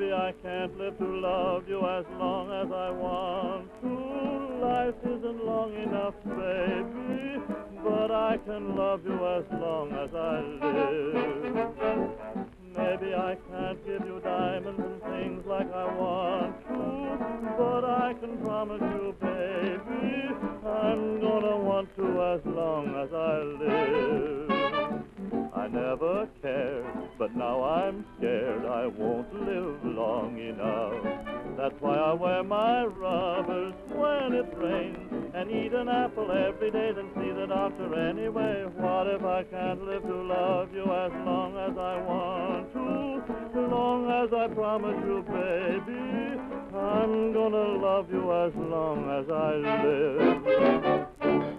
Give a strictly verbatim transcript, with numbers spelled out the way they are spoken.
Maybe I can't live to love you as long as I want to. Life isn't long enough, baby, but I can love you as long as I live. Maybe I can't give you diamonds and things like I want to, but I can promise you, baby, I'm gonna want to as long as I live. I never cared, but now I'm scared I won't live long enough. That's why I wear my rubbers when it rains and eat an apple every day, then see the doctor anyway. What if I can't live to love you as long as I want to? As long as I promise you, baby, I'm gonna love you as long as I live.